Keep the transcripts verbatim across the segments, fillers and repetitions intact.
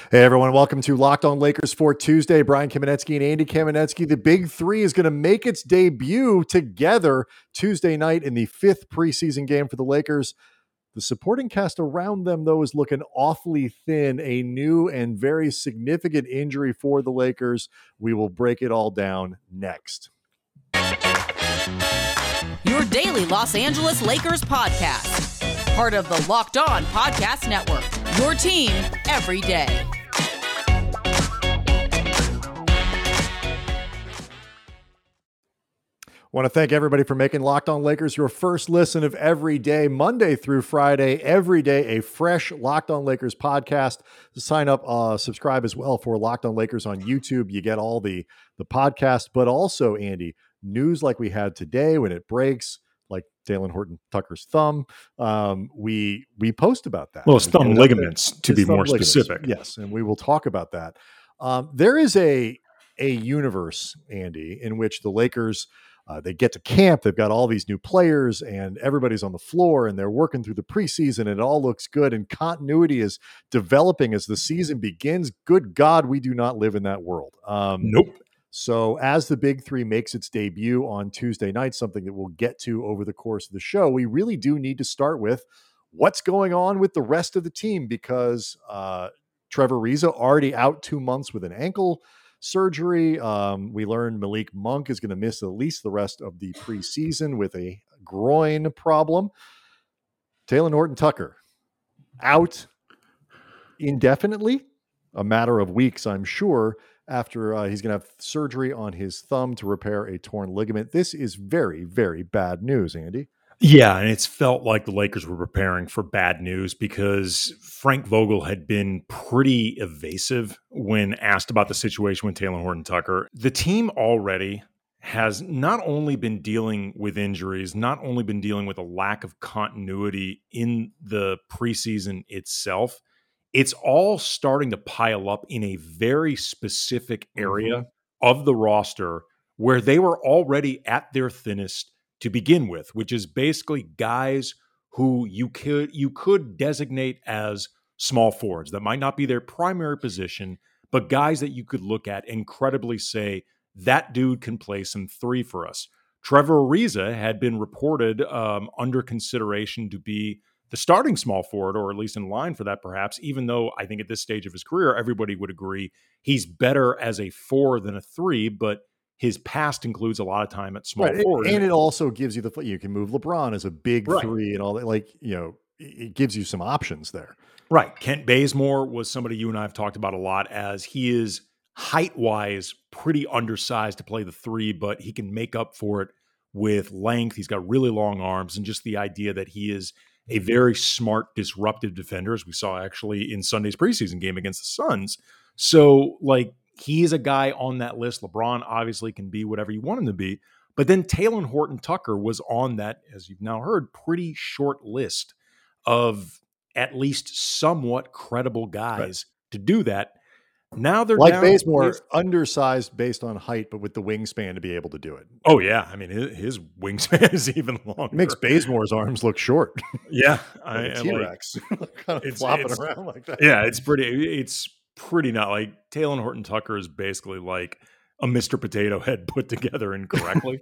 Hey everyone, welcome to Locked On Lakers for Tuesday. Brian Kamenetsky and Andy Kamenetsky. The Big Three is going to make its debut together Tuesday night in the fifth preseason game for the Lakers. The supporting cast around them, though, is looking awfully thin. A new and very significant injury for the Lakers. We will break it all down next. Your daily Los Angeles Lakers podcast. Part of the Locked On Podcast Network. Your team every day. Want to thank everybody for making Locked On Lakers your first listen of every day, Monday through Friday, every day, a fresh Locked On Lakers podcast. To sign up, uh, subscribe as well for Locked On Lakers on YouTube. You get all the, the podcast, but also, Andy, news like we had today when it breaks, like Talen Horton-Tucker's thumb. Um, we we post about that. Well, it's thumb ligaments, to be more specific. Yes, and we will talk about that. Um, there is a, a universe, Andy, in which the Lakers... Uh, they get to camp, they've got all these new players and everybody's on the floor and they're working through the preseason and it all looks good and continuity is developing as the season begins. Good God, we do not live in that world. Um, nope. So as the Big Three makes its debut on Tuesday night, something that we'll get to over the course of the show, we really do need to start with what's going on with the rest of the team because uh, Trevor Ariza already out two months with an ankle surgery. Um, we learned Malik Monk is going to miss at least the rest of the preseason with a groin problem. Talen Horton-Tucker out indefinitely, a matter of weeks, I'm sure, after uh, he's going to have surgery on his thumb to repair a torn ligament. This is very, very bad news, Andy. Yeah, and it's felt like the Lakers were preparing for bad news because Frank Vogel had been pretty evasive when asked about the situation with Talen Horton-Tucker. The team already has not only been dealing with injuries, not only been dealing with a lack of continuity in the preseason itself, it's all starting to pile up in a very specific area mm-hmm. of the roster where they were already at their thinnest to begin with, which is basically guys who you could you could designate as small forwards. That might not be their primary position, but guys that you could look at and credibly say, that dude can play some three for us. Trevor Ariza had been reported um, under consideration to be the starting small forward, or at least in line for that perhaps, even though I think at this stage of his career, everybody would agree he's better as a four than a three, but his past includes a lot of time at small right. forward. And it also gives you the, you can move LeBron as a big right. three and all that. Like, you know, it gives you some options there. Right. Kent Bazemore was somebody you and I have talked about a lot as he is height wise, pretty undersized to play the three, but he can make up for it with length. He's got really long arms and just the idea that he is a very smart, disruptive defender, as we saw actually in Sunday's preseason game against the Suns. So like, he is a guy on that list. LeBron obviously can be whatever you want him to be. But then Talen Horton-Tucker was on that, as you've now heard, pretty short list of at least somewhat credible guys right. to do that. Now they're like down Bazemore, his, undersized based on height, but with the wingspan to be able to do it. Oh, yeah. I mean, his, his wingspan is even longer. It makes Bazemore's arms look short. Yeah. like I, T-Rex. Like, kind of it's, flopping it's, around like that. Yeah, it's pretty... It's pretty not like Talen Horton-Tucker is basically like a Mister Potato Head put together incorrectly.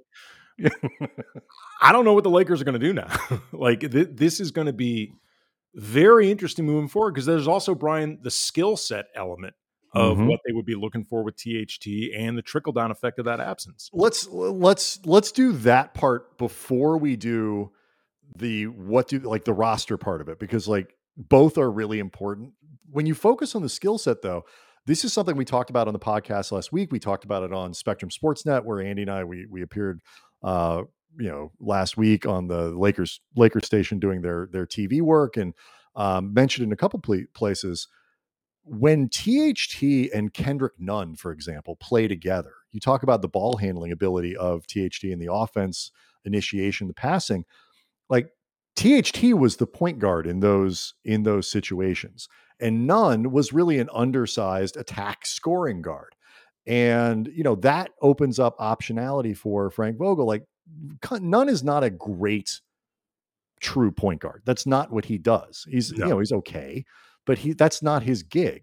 I don't know what the Lakers are going to do now. like th- this is going to be very interesting moving forward because there's also, Brian, the skill set element of mm-hmm. what they would be looking for with T H T and the trickle down effect of that absence. Let's let's let's do that part before we do the what do like the roster part of it, because like both are really important. When you focus on the skill set, though, this is something we talked about on the podcast last week. We talked about it on Spectrum Sportsnet, where Andy and I we we appeared, uh, you know, last week on the Lakers Lakers station doing their their T V work, and um, mentioned in a couple pl- places when T H T and Kendrick Nunn, for example, play together. You talk about the ball handling ability of T H T in the offense, initiation, the passing, like. T H T was the point guard in those in those situations, and Nunn was really an undersized attack scoring guard. And you know that opens up optionality for Frank Vogel. Like Nunn is not a great true point guard. That's not what he does. He's no. you know he's okay, but he that's not his gig.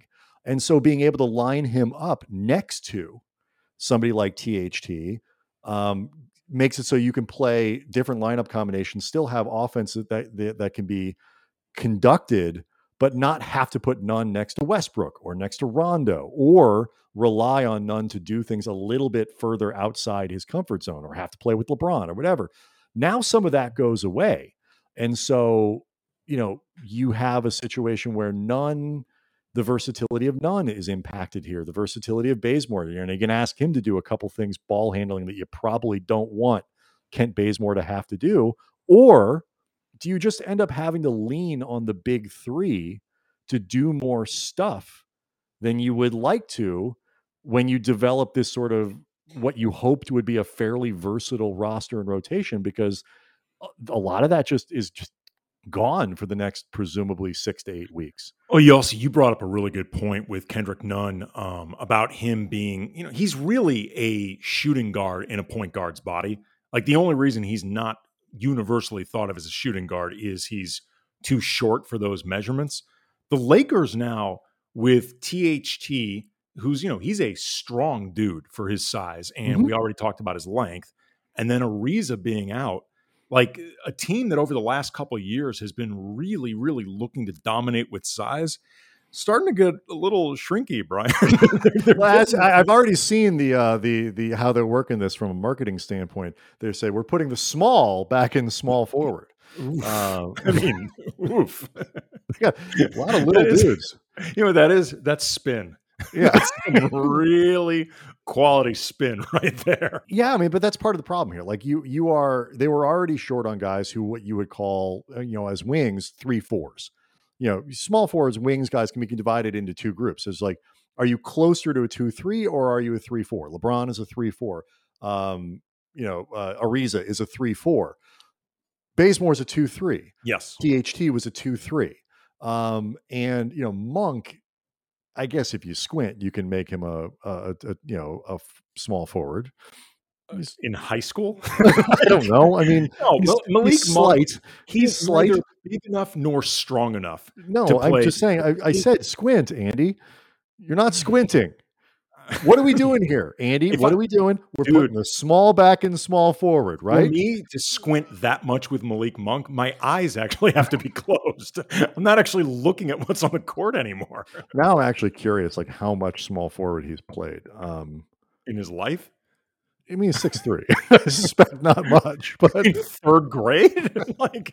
And so being able to line him up next to somebody like T H T um, makes it so you can play different lineup combinations, still have offenses that, that, that can be conducted, but not have to put Nunn next to Westbrook or next to Rondo, or rely on Nunn to do things a little bit further outside his comfort zone, or have to play with LeBron or whatever. Now some of that goes away. And so, you know, you have a situation where Nunn, the versatility of Nunn is impacted here. The versatility of Bazemore. You're going to ask him to do a couple things, ball handling, that you probably don't want Kent Bazemore to have to do. Or do you just end up having to lean on the big three to do more stuff than you would like to when you develop this sort of what you hoped would be a fairly versatile roster and rotation? Because a lot of that just is just gone for the next presumably six to eight weeks. Oh, you also, you brought up a really good point with Kendrick Nunn um, about him being, you know, he's really a shooting guard in a point guard's body. Like, the only reason he's not universally thought of as a shooting guard is he's too short for those measurements. The Lakers now with T H T, who's, you know, he's a strong dude for his size, and mm-hmm. we already talked about his length, and then Ariza being out, like a team that over the last couple of years has been really, really looking to dominate with size, starting to get a little shrinky, Brian. Well, as, I, I've already seen the uh, the the how they're working this from a marketing standpoint. They say we're putting the small back in the small forward. Uh, I mean, oof. They got a lot of little is, dudes. You know, that is that's spin. Yeah, that's really quality spin right there. Yeah, I mean, but that's part of the problem here. Like you, you are. They were already short on guys who what you would call, you know, as wings, three fours. You know, small forwards, wings guys can be divided into two groups. It's like, are you closer to a two three or are you a three four? LeBron is a three four. Um, you know, uh, Ariza is a three four. Bazemore is a two three. Yes. T H T was a two three. Um, and you know, Monk, I guess if you squint, you can make him a, a, a you know a f- small forward. He's, in high school, I don't know. I mean, no, he's, Malik he's Monk, slight. He's, he's slight. Neither big enough nor strong enough. No, I'm just saying. I, I said squint, Andy. You're not squinting. What are we doing here, Andy? If what I, are we doing? We're dude, putting the small back and small forward, right? For me to squint that much with Malik Monk, my eyes actually have to be closed. I'm not actually looking at what's on the court anymore. Now I'm actually curious, like how much small forward he's played um, in his life. I mean, six three. I suspect not much, but in third grade. Like,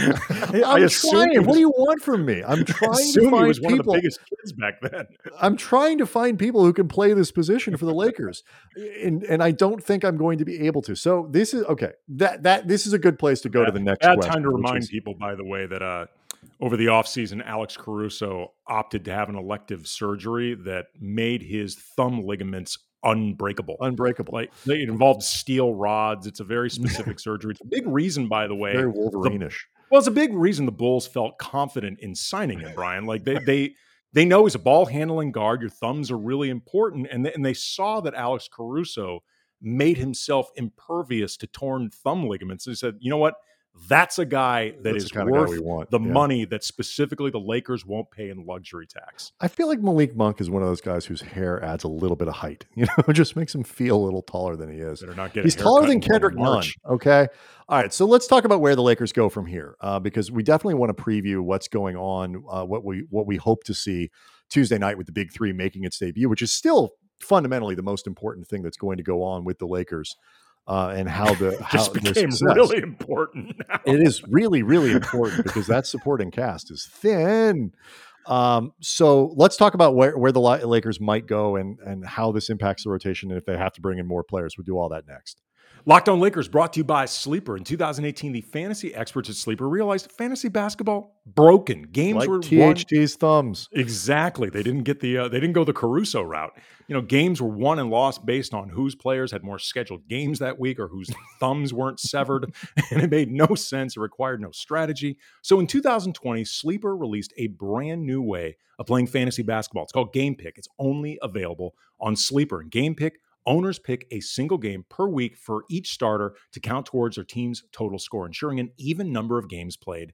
I, I'm I trying. What do you want from me? I'm trying to find he was people. One of the biggest kids back then. I'm trying to find people who can play this position for the Lakers, and and I don't think I'm going to be able to. So this is okay. That that this is a good place to go yeah, to the next. Bad question, time to remind is, people, by the way, that uh, over the offseason, Alex Caruso opted to have an elective surgery that made his thumb ligaments unbreakable. Unbreakable. Like, it involved steel rods. It's a very specific surgery. It's a big reason, by the way. Very Wolverine-ish. The, well, it's a big reason the Bulls felt confident in signing him, Brian. Like they they they know he's a ball handling guard. Your thumbs are really important, and they, and they saw that Alex Caruso made himself impervious to torn thumb ligaments. They said, you know what? That's a guy that That's is the worth we want. the yeah. money that specifically the Lakers won't pay in luxury tax. I feel like Malik Monk is one of those guys whose hair adds a little bit of height. You know, it just makes him feel a little taller than he is. Not He's taller than Kendrick Nunn. Okay. All right. So let's talk about where the Lakers go from here, uh, because we definitely want to preview what's going on, uh, what we what we hope to see Tuesday night with the Big Three making its debut, which is still fundamentally the most important thing that's going to go on with the Lakers. Uh, and how the how just became really important. Now. It is really, really important because that supporting cast is thin. Um, so let's talk about where, where the Lakers might go and and how this impacts the rotation, and if they have to bring in more players. We'll do all that next. Locked On Lakers brought to you by Sleeper. In two thousand eighteen, the fantasy experts at Sleeper realized fantasy basketball broken. Games like were T H T's won. thumbs. Exactly. They didn't get the uh, they didn't go the Caruso route. You know, games were won and lost based on whose players had more scheduled games that week or whose thumbs weren't severed, and it made no sense. It required no strategy. So in two thousand twenty, Sleeper released a brand new way of playing fantasy basketball. It's called Game Pick. It's only available on Sleeper. And Game Pick, owners pick a single game per week for each starter to count towards their team's total score, ensuring an even number of games played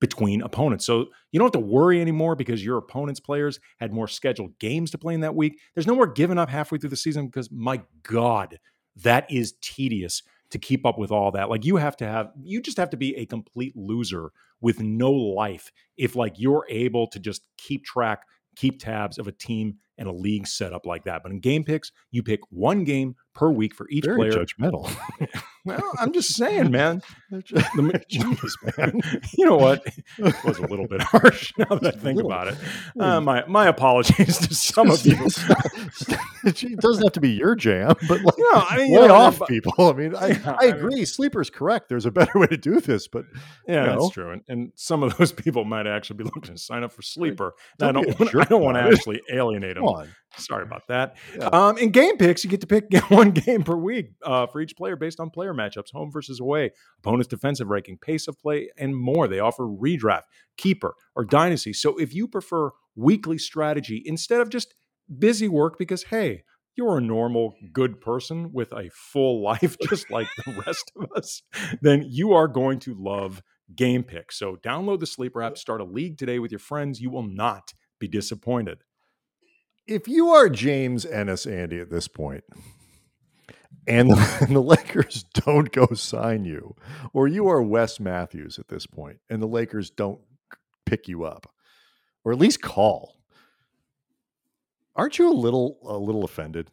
between opponents. So you don't have to worry anymore because your opponent's players had more scheduled games to play in that week. There's no more giving up halfway through the season because, my God, that is tedious to keep up with all that. Like you have to have, you just have to be a complete loser with no life if like you're able to just keep track, keep tabs of a team and a league setup like that. But in game picks, you pick one game per week for each Very player. Judgmental. Well, I'm just saying, man. Jeez, man. You know what? It was a little bit harsh now that I think about it. Uh, my my apologies to some of you. It doesn't have to be your jam, but like, no, I mean, way you know, off but, people. I mean, I, yeah, I I agree. mean, Sleeper's correct. There's a better way to do this, but yeah, you know, that's true. And, and some of those people might actually be looking to sign up for Sleeper. Don't I don't. be a Want, I jerk don't want to about it. actually alienate them. Come on. Sorry about that. Yeah. Um, in game picks, you get to pick one game per week uh, for each player based on player matchups, home versus away, opponent's defensive ranking, pace of play, and more. They offer redraft, keeper, or dynasty. So if you prefer weekly strategy instead of just busy work because, hey, you're a normal, good person with a full life just like the rest of us, then you are going to love Game Picks. So download the Sleeper app, start a league today with your friends. You will not be disappointed. If you are James Ennis, Andy, at this point, and the, and the Lakers don't go sign you, or you are Wes Matthews at this point, and the Lakers don't pick you up, or at least call, aren't you a little a little offended?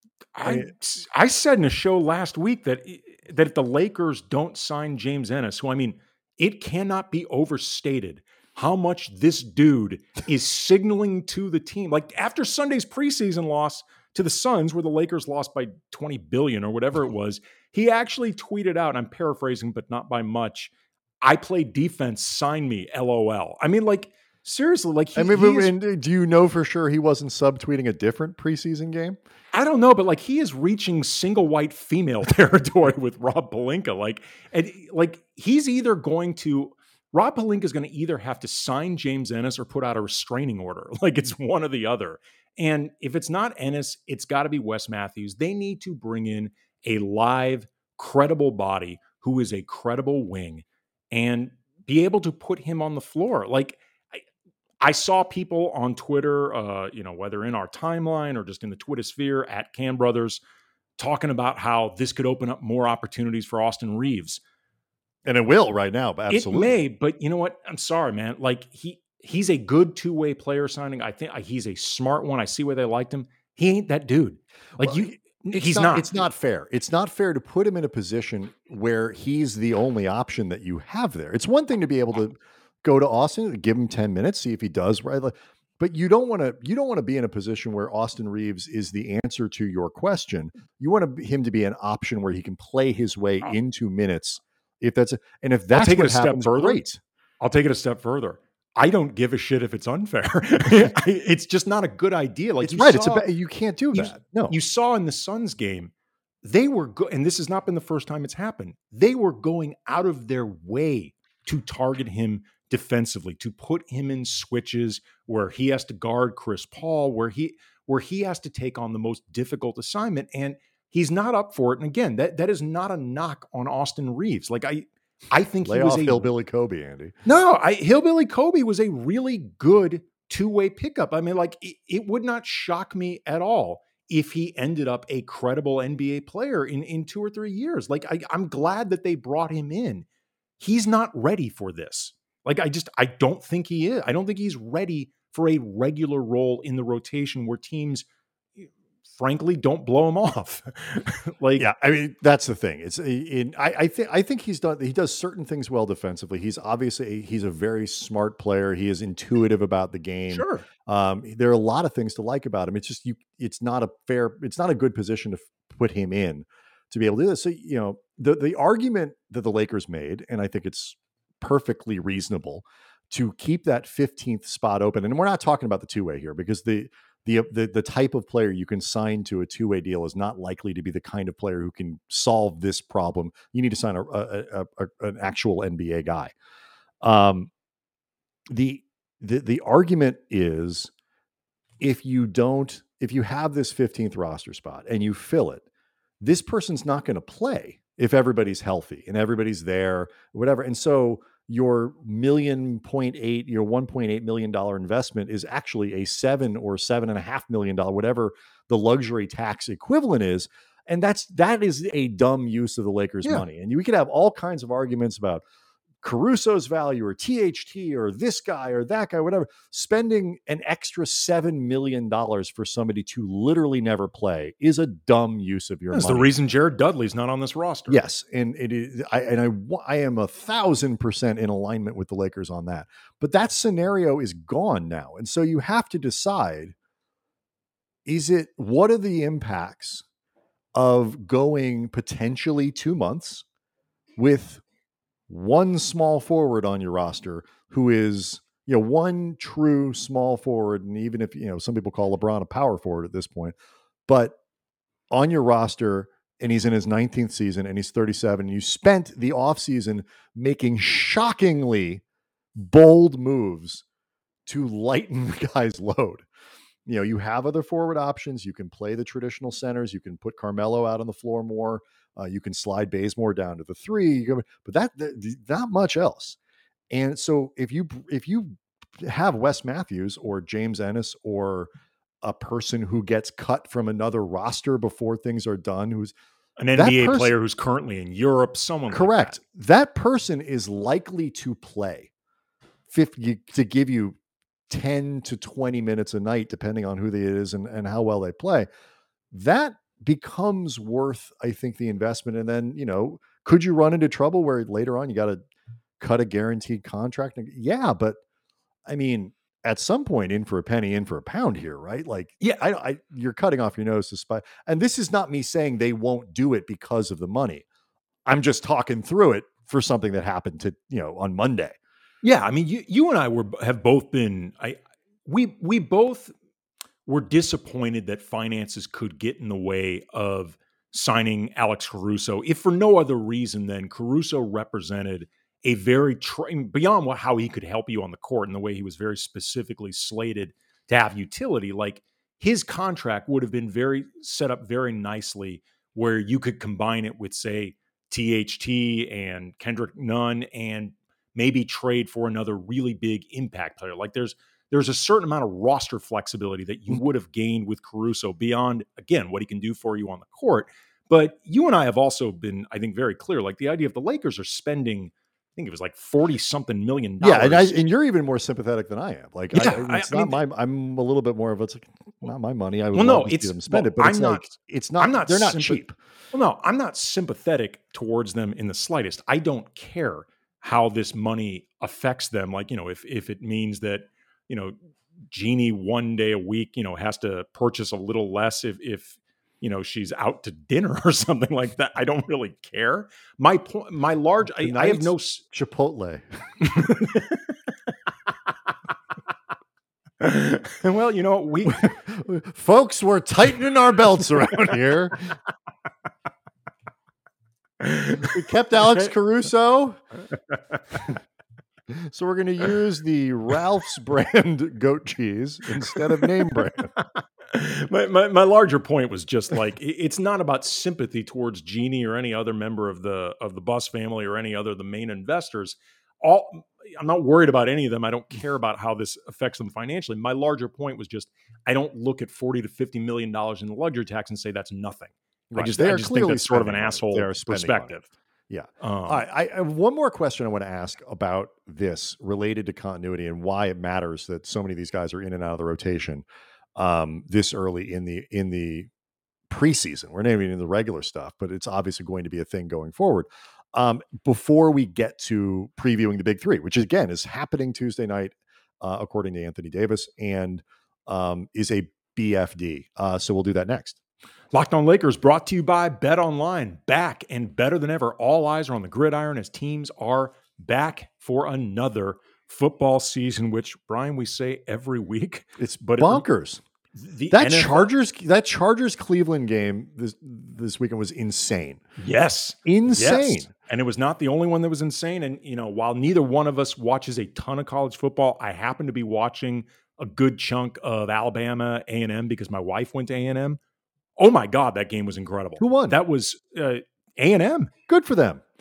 I I said in a show last week that that if the Lakers don't sign James Ennis, who I mean, it cannot be overstated how much this dude is signaling to the team. Like after Sunday's preseason loss to the Suns, where the Lakers lost by twenty billion or whatever it was, he actually tweeted out, and I'm paraphrasing, but not by much, "I play defense, sign me, LOL." I mean, like, seriously, like he, I mean, he is, and do you know for sure he wasn't subtweeting a different preseason game? I don't know, but like he is reaching single white female territory with Rob Pelinka. Like, and like he's either going to Rob Pelinka is going to either have to sign James Ennis or put out a restraining order. Like it's one or the other. And if it's not Ennis, it's got to be Wes Matthews. They need to bring in a live, credible body who is a credible wing and be able to put him on the floor. Like I, I saw people on Twitter, uh, you know, whether in our timeline or just in the Twitter sphere at Cam Brothers, talking about how this could open up more opportunities for Austin Reeves. And it will right now, but absolutely. It may, but you know what? I'm sorry, man. Like he he's a good two-way player signing. I think he's a smart one. I see where they liked him. He ain't that dude. Like well, you he's not, not. It's not fair. It's not fair to put him in a position where he's the only option that you have there. It's one thing to be able to go to Austin and give him ten minutes, see if he does right. But you don't want to you don't want to be in a position where Austin Reeves is the answer to your question. You want him to be an option where he can play his way into minutes. If that's a, and if that's take what it a happens, step further. Great. I'll take it a step further. I don't give a shit if it's unfair. It's just not a good idea. Like it's you right. Saw, it's a, you can't do you, that. No, you saw in the Suns game, they were good, and this has not been the first time it's happened. They were going out of their way to target him defensively, to put him in switches where he has to guard Chris Paul, where he where he has to take on the most difficult assignment, and he's not up for it. And again, that that is not a knock on Austin Reeves. Like I. I think Lay he was off a Hillbilly Kobe, Andy. No, I, Hillbilly Kobe was a really good two-way pickup. I mean, like it, it would not shock me at all if he ended up a credible N B A player in, in two or three years. Like I, I'm glad that they brought him in. He's not ready for this. Like I just, I don't think he is. I don't think he's ready for a regular role in the rotation where teams, frankly, don't blow him off. Like, yeah, I mean, that's the thing. It's in, I, I think, I think he's done, he does certain things well defensively. He's obviously, he's a very smart player. He is intuitive about the game. Sure. Um, there are a lot of things to like about him. It's just, you, it's not a fair, it's not a good position to f- put him in to be able to do this. So, you know, the, the argument that the Lakers made, and I think it's perfectly reasonable to keep that fifteenth spot open. And we're not talking about the two-way here because the, The, the the type of player you can sign to a two-way deal is not likely to be the kind of player who can solve this problem. You need to sign a, a, a, a an actual N B A guy. Um, the the the argument is if you don't, if you have this fifteenth roster spot and you fill it, this person's not going to play if everybody's healthy and everybody's there, whatever. And so your million point eight, your one point eight million dollar investment is actually a seven or seven and a half million dollar, whatever the luxury tax equivalent is. And that's that is a dumb use of the Lakers' Yeah. money. And we could have all kinds of arguments about Caruso's value or T H T or this guy or that guy, whatever. Spending an extra seven million dollars for somebody to literally never play is a dumb use of your That's money. the reason Jared Dudley's not on this roster. Yes, and it is. I and I I am a thousand percent in alignment with the Lakers on that. But that scenario is gone now, and so you have to decide: is it what are the impacts of going potentially two months with one small forward on your roster who is, you know, one true small forward, and even if, you know, some people call LeBron a power forward at this point, but on your roster, and he's in his nineteenth season and he's thirty-seven. You spent the offseason making shockingly bold moves to lighten the guy's load. You know, you have other forward options. You can play the traditional centers. You can put Carmelo out on the floor more. Uh, you can slide Bazemore down to the three, you can, but that, that not much else. And so if you if you have Wes Matthews or James Ennis or a person who gets cut from another roster before things are done, who's an N B A person, player who's currently in Europe, someone correct, like that. that person is likely to play fifty to give you ten to twenty minutes a night, depending on who they is and, and how well they play. That becomes worth, I think, the investment. And then, you know, could you run into trouble where later on you got to cut a guaranteed contract? Yeah, but I mean, at some point, in for a penny, in for a pound here, right? Like, yeah, I, I you're cutting off your nose to spite. And this is not me saying they won't do it because of the money. I'm just talking through it for something that happened to, you know, on Monday. Yeah, I mean, you you and I were have both been I we we both were disappointed that finances could get in the way of signing Alex Caruso, if for no other reason than Caruso represented a very tra- beyond what how he could help you on the court and the way he was very specifically slated to have utility. Like, his contract would have been very set up very nicely where you could combine it with, say, T H T and Kendrick Nunn and maybe trade for another really big impact player. Like, there's there's a certain amount of roster flexibility that you would have gained with Caruso beyond, again, what he can do for you on the court. But you and I have also been, I think, very clear. Like, the idea of the Lakers are spending, I think it was like forty something million dollars. Yeah, and, I, and you're even more sympathetic than I am. Like, yeah, I, it's I, not I mean, my. I'm a little bit more of it's like not my money. I would well, love no, to it's see them spend well, it, but it's I'm like not, it's not. I'm not. They're not sympa- cheap. Well, no, I'm not sympathetic towards them in the slightest. I don't care how this money affects them. Like, you know, if if it means that, you know, Jeannie one day a week, you know, has to purchase a little less if, if, you know, she's out to dinner or something like that. I don't really care. My point, my large, I, I have no Chipotle. Well, you know, we folks, we're tightening our belts around here. We kept Alex Caruso. So we're going to use the Ralph's brand goat cheese instead of name brand. my, my my larger point was just like, it's not about sympathy towards Jeannie or any other member of the of the Buss family or any other of the main investors. All I'm not worried about any of them. I don't care about how this affects them financially. My larger point was just, I don't look at forty to fifty million dollars in the luxury tax and say that's nothing. Right. I just, they I are just think that's sort of an money. asshole they are perspective. Money. Yeah. Um, All right. I, I have one more question I want to ask about this related to continuity and why it matters that so many of these guys are in and out of the rotation um, this early in the in the preseason. We're not even in the regular stuff, but it's obviously going to be a thing going forward. Um, before we get to previewing the big three, which again is happening Tuesday night, uh, according to Anthony Davis, and um, is a B F D. Uh, so we'll do that next. Locked On Lakers brought to you by BetOnline. Back and better than ever. All eyes are on the gridiron as teams are back for another football season, which, Brian, we say every week. It's but bonkers. It, the that N F L Chargers that Chargers Cleveland game this this weekend was insane. Yes. Insane. Yes. And it was not the only one that was insane. And, you know, while neither one of us watches a ton of college football, I happen to be watching a good chunk of Alabama A and M because my wife went to A and M. Oh my God, that game was incredible. Who won? That was uh, A and M. Good for them.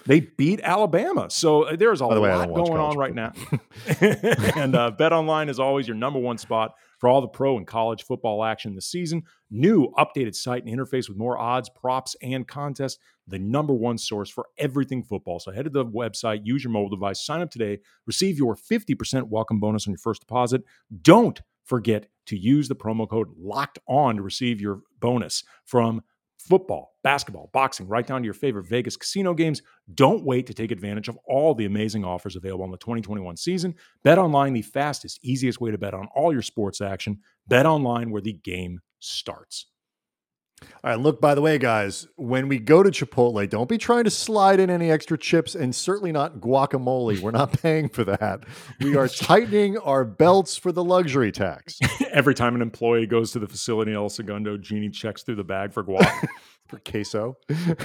They beat Alabama. So uh, there's a By the way, I lot don't watch going on college right now. football. And uh, BetOnline is always your number one spot for all the pro and college football action this season. New updated site and interface with more odds, props, and contests. The number one source for everything football. So head to the website, use your mobile device, sign up today, receive your fifty percent welcome bonus on your first deposit. Don't forget to use the promo code LOCKED ON to receive your bonus from football, basketball, boxing, right down to your favorite Vegas casino games. Don't wait to take advantage of all the amazing offers available in the twenty twenty-one season. BetOnline, the fastest, easiest way to bet on all your sports action. BetOnline, where the game starts. All right, look, by the way, guys, when we go to Chipotle, don't be trying to slide in any extra chips and certainly not guacamole. We're not paying for that. We are tightening our belts for the luxury tax. Every time an employee goes to the facility in El Segundo, Jeannie checks through the bag for guac. For queso.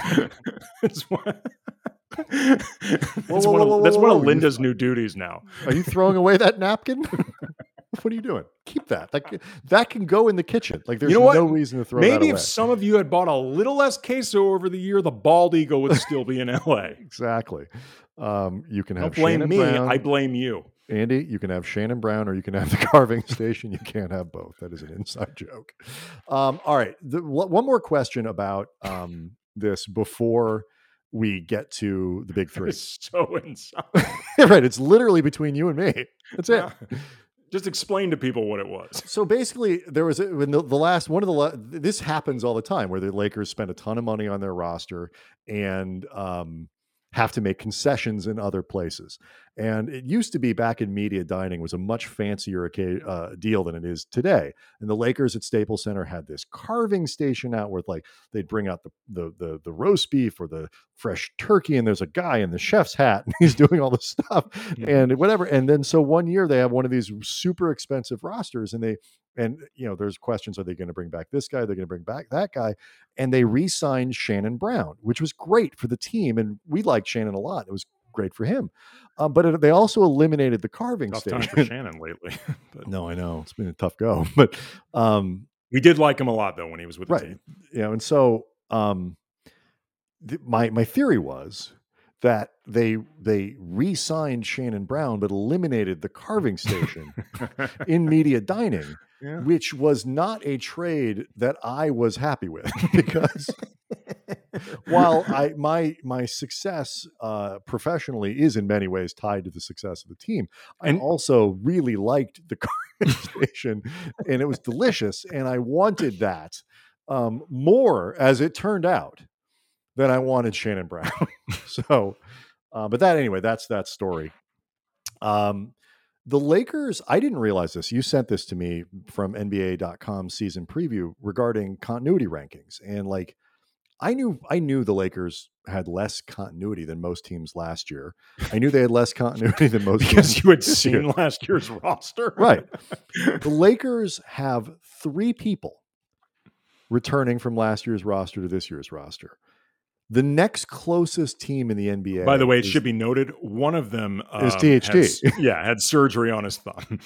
It's one, Whoa, that's whoa, one of, whoa, whoa, that's whoa, one whoa. of Linda's new duties now. Are you throwing away that napkin? What are you doing? Keep that. That can, that can go in the kitchen. Like there's You know what? no reason to throw Maybe that away. if some of you had bought a little less queso over the year, the bald eagle would still be in L A. Exactly. Um, you can have Don't blame Shannon me. Brown. I blame you. Andy, you can have Shannon Brown or you can have the carving station. You can't have both. That is an inside joke. Um, all right. The, one more question about um, this before we get to the big three. It's so inside. Right. It's literally between you and me. That's it. Yeah. Just explain to people what it was. So basically, there was a, when the, the last one of the la- this happens all the time where the Lakers spend a ton of money on their roster and um, have to make concessions in other places. And it used to be back in media dining was a much fancier uh, deal than it is today. And the Lakers at Staples Center had this carving station out where like they'd bring out the, the the the roast beef or the fresh turkey, and there's a guy in the chef's hat and he's doing all this stuff mm-hmm. and whatever. And then so one year they have one of these super expensive rosters, and they and you know there's questions: are they going to bring back this guy? They're going to bring back that guy, and they re-signed Shannon Brown, which was great for the team, and we liked Shannon a lot. It was great for him. Um, but it, they also eliminated the carving tough station. Time for Shannon lately. But no, I know it's been a tough go, but um, we did like him a lot though when he was with the right. team. Yeah, and so um, th- my my theory was that they they re-signed Shannon Brown, but eliminated the carving station in media dining, yeah. which was not a trade that I was happy with because. While I my my success uh, professionally is in many ways tied to the success of the team, and I also really liked the carving station, and it was delicious, and I wanted that um, more, as it turned out, than I wanted Shannon Brown. so, uh, but that anyway, that's that story. Um, the Lakers, I didn't realize this. You sent this to me from N B A dot com season preview regarding continuity rankings, and like. I knew I knew the Lakers had less continuity than most teams last year. I knew they had less continuity than most because teams you had seen year. last year's roster. Right. The Lakers have three people returning from last year's roster to this year's roster. The next closest team in the N B A. By the way, it is, should be noted, one of them um, is T H T. Had, yeah, had surgery on his thumb.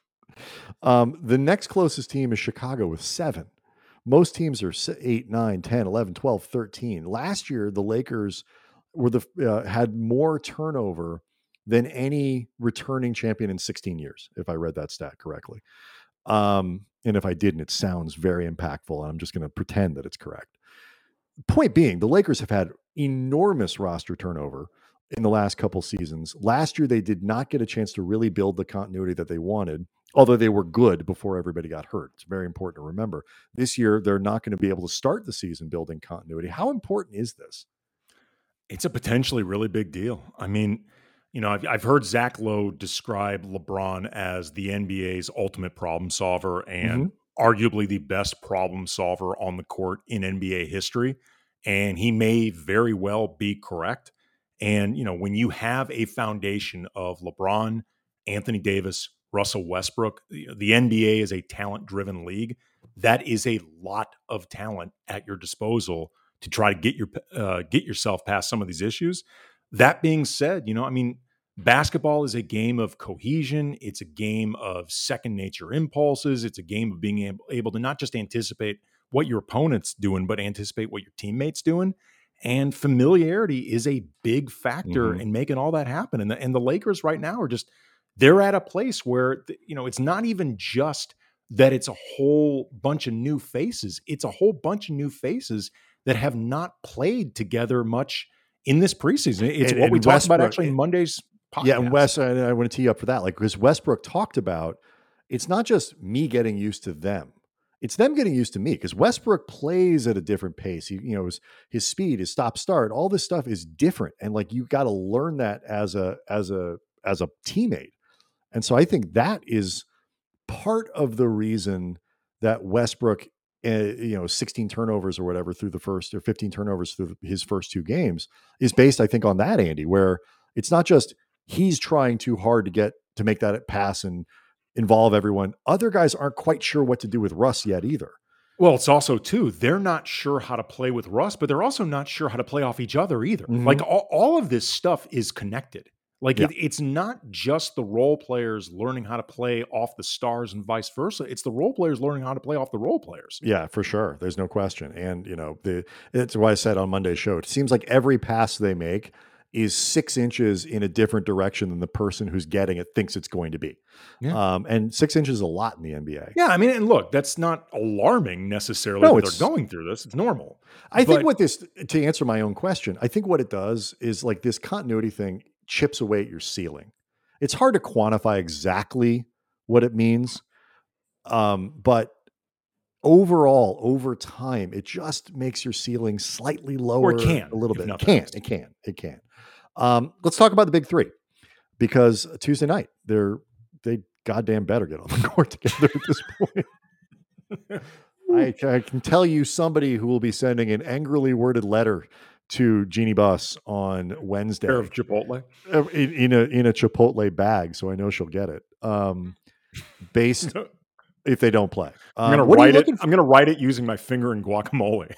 Um, the next closest team is Chicago with seven. Most teams are eight, nine, ten, eleven, twelve, thirteen. Last year, the Lakers were the uh, had more turnover than any returning champion in sixteen years, if I read that stat correctly. Um, and if I didn't, it sounds very impactful, and I'm just going to pretend that it's correct. Point being, the Lakers have had enormous roster turnover in the last couple seasons. Last year, they did not get a chance to really build the continuity that they wanted. Although they were good before everybody got hurt. It's very important to remember. This year, they're not going to be able to start the season building continuity. How important is this? It's a potentially really big deal. I mean, you know, I've, I've heard Zach Lowe describe LeBron as the N B A's ultimate problem solver and mm-hmm. arguably the best problem solver on the court in N B A history. And he may very well be correct. And, you know, when you have a foundation of LeBron, Anthony Davis, Russell Westbrook, the N B A is a talent-driven league. That is a lot of talent at your disposal to try to get your uh, get yourself past some of these issues. That being said, you know, I mean, basketball is a game of cohesion. It's a game of second nature impulses. It's a game of being able, able to not just anticipate what your opponent's doing, but anticipate what your teammate's doing. And familiarity is a big factor Mhm. in making all that happen. And the, and the Lakers right now are just, they're at a place where, you know, it's not even just that it's a whole bunch of new faces. It's a whole bunch of new faces that have not played together much in this preseason. It's And- what we and talked about Westbrook- actually in Monday's podcast. Yeah, and Wes, I, I want to tee you up for that. Like, because Westbrook talked about, it's not just me getting used to them; it's them getting used to me. Because Westbrook plays at a different pace. He, you know, his, his speed, his stop start, all this stuff is different, and like you got to learn that as a as a as a teammate. And so I think that is part of the reason that Westbrook, uh, you know, sixteen turnovers or whatever through the first, or fifteen turnovers through his first two games is based, I think, on that, Andy, where it's not just he's trying too hard to get to make that pass and involve everyone. Other guys aren't quite sure what to do with Russ yet either. Well, it's also too, they're not sure how to play with Russ, but they're also not sure how to play off each other either. Mhm. Like all, all of this stuff is connected. Like Yeah. it, it's not just the role players learning how to play off the stars and vice versa. It's the role players learning how to play off the role players. Yeah, for sure. There's no question. And, you know, the it's why I said on Monday's show, it seems like every pass they make is six inches in a different direction than the person who's getting it thinks it's going to be. Yeah. Um, and six inches is a lot in the N B A. Yeah, I mean, and look, that's not alarming necessarily No, that it's- they're going through this. It's normal. I think But- what this, to answer my own question, I think what it does is like this continuity thing chips away at your ceiling. It's hard to quantify exactly what it means. Um, but overall, over time, it just makes your ceiling slightly lower, can, a little if bit. It nothing can, else. it can, it can. Um, let's talk about the big three, because Tuesday night, they're, they goddamn better get on the court together at this point. I, I can tell you somebody who will be sending an angrily worded letter to Jeannie Buss on Wednesday Pair of Chipotle. uh, in, in a in a Chipotle bag, so I know she'll get it. Um, based if they don't play, I'm gonna Um, what are you write it. looking for? I'm gonna write it using my finger in guacamole,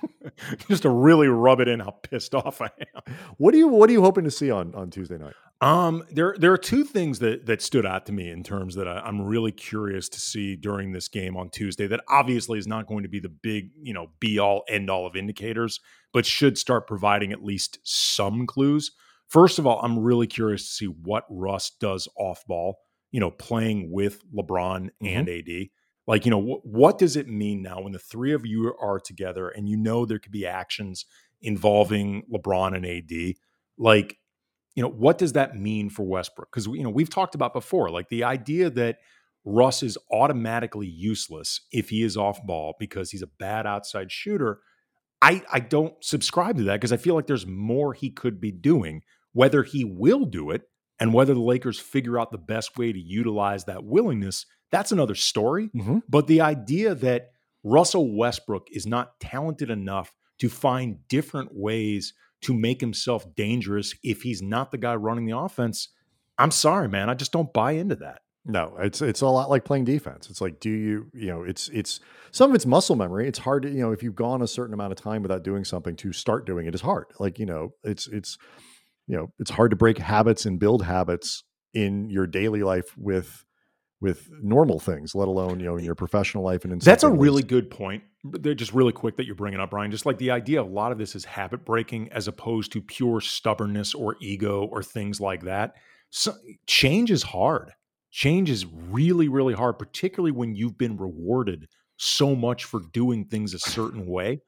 just to really rub it in how pissed off I am. What are you What are you hoping to see on on Tuesday night? Um, there there are two things that that stood out to me in terms that I, I'm really curious to see during this game on Tuesday. That obviously is not going to be the big, you know, be all end all of indicators, but should start providing at least some clues. First of all, I'm really curious to see what Russ does off ball. You know, playing with LeBron and A D. Like, you know, wh- what does it mean now when the three of you are together and you know there could be actions involving LeBron and A D? Like, you know, what does that mean for Westbrook? Because, you know, we've talked about before, like the idea that Russ is automatically useless if he is off ball because he's a bad outside shooter. I, I don't subscribe to that because I feel like there's more he could be doing. Whether he will do it and whether the Lakers figure out the best way to utilize that willingness, that's another story. Mm-hmm. But the idea that Russell Westbrook is not talented enough to find different ways to make himself dangerous if he's not the guy running the offense, I'm sorry, man. I just don't buy into that. No, it's it's a lot like playing defense. It's like, do you, you know, it's it's some of it's muscle memory. It's hard to, you know, if you've gone a certain amount of time without doing something, to start doing it is hard. Like, you know, it's it's you know, it's hard to break habits and build habits in your daily life with with normal things, let alone, you know, in your professional life. And in That's a something really that's- good point. But they're just really quick that you're bringing up, Brian. Just like the idea, a lot of this is habit breaking as opposed to pure stubbornness or ego or things like that. So change is hard. Change is really, really hard, particularly when you've been rewarded so much for doing things a certain way.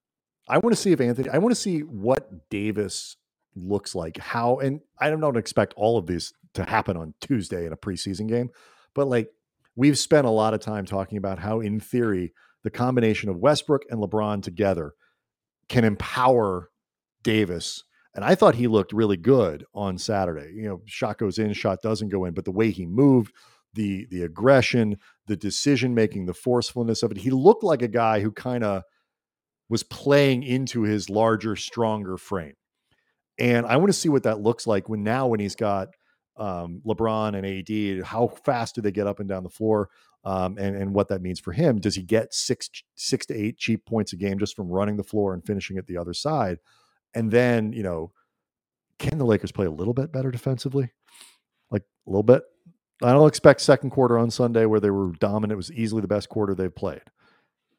I want to see if Anthony, I want to see what Davis looks like, how, and I don't expect all of this to happen on Tuesday in a preseason game, but like we've spent a lot of time talking about how, in theory, the combination of Westbrook and LeBron together can empower Davis. And I thought he looked really good on Saturday. You know, shot goes in, shot doesn't go in, but the way he moved, the the aggression, the decision making, the forcefulness of it, he looked like a guy who kind of was playing into his larger, stronger frame. And I want to see what that looks like when now when he's got um, LeBron and A D, how fast do they get up and down the floor, um, and, and what that means for him. Does he get six, six to eight cheap points a game just from running the floor and finishing at the other side? And then, you know, can the Lakers play a little bit better defensively? Like a little bit? I don't expect second quarter on Sunday where they were dominant. It was easily the best quarter they've played.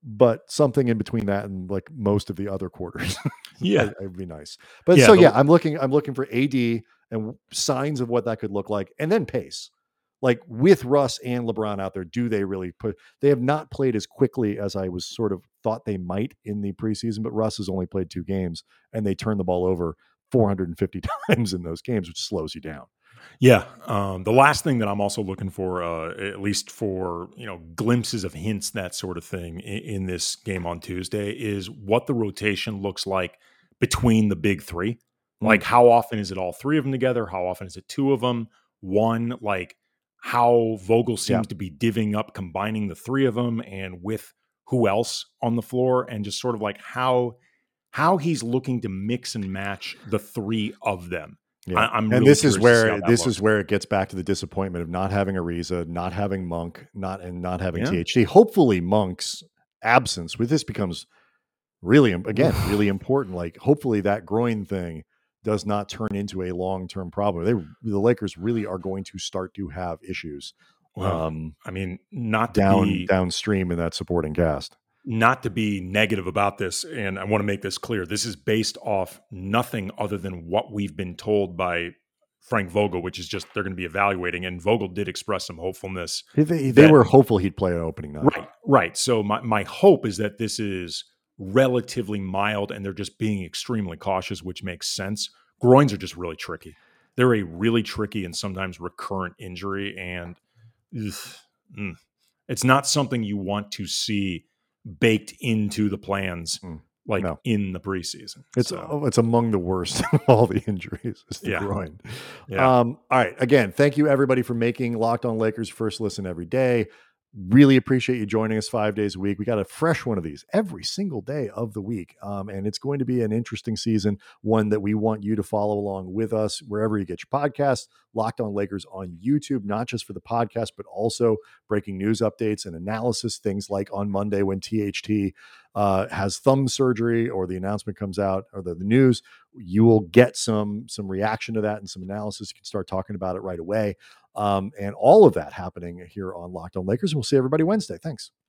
but something in between that and like most of the other quarters. Yeah, it'd be nice. But Yeah, so the- yeah, I'm looking. I'm looking for A D and signs of what that could look like, and then pace. Like with Russ and LeBron out there, do they really put? They have not played as quickly as I was sort of thought they might in the preseason. But Russ has only played two games, and they turn the ball over four hundred fifty times in those games, which slows you down. Yeah. Um, the last thing that I'm also looking for, uh, at least for, you know, glimpses of hints, that sort of thing in, in this game on Tuesday, is what the rotation looks like between the big three. Mm. Like, how often is it all three of them together? How often is it two of them? One, like how Vogel seems Yeah. to be divvying up, combining the three of them and with who else on the floor, and just sort of like how how he's looking to mix and match the three of them. Yeah. I, I'm and really this is curious to see where how that this looks. is where it gets back to the disappointment of not having Ariza, not having Monk, not and not having Yeah. T H T. Hopefully, Monk's absence with this becomes really again really important. Like, hopefully, that groin thing does not turn into a long term problem. They the Lakers really are going to start to have issues. Well, Um, I mean, not to down be downstream in that supporting cast. not to be negative about this, and I want to make this clear. This is based off nothing other than what we've been told by Frank Vogel, which is just they're going to be evaluating. And Vogel did express some hopefulness. They, they that- were hopeful he'd play an opening night. Right, right. So my, my hope is that this is relatively mild and they're just being extremely cautious, which makes sense. Groins are just really tricky. They're a really tricky and sometimes recurrent injury, and ugh, mm, it's not something you want to see baked into the plans Mm, like no. in the preseason. It's So, oh, it's among the worst of all the injuries. Is the Yeah. groin. yeah. Um, all right. Again, thank you everybody for making Locked On Lakers first listen every day. Really appreciate you joining us five days a week. We got a fresh one of these every single day of the week. Um, and it's going to be an interesting season, one that we want you to follow along with us wherever you get your podcasts. Locked On Lakers on YouTube, not just for the podcast, but also breaking news updates and analysis. Things like on Monday when T H T uh, has thumb surgery or the announcement comes out or the, the news, you will get some, some reaction to that and some analysis. You can start talking about it right away. Um, and all of that happening here on Locked On Lakers. And we'll see everybody Wednesday. Thanks.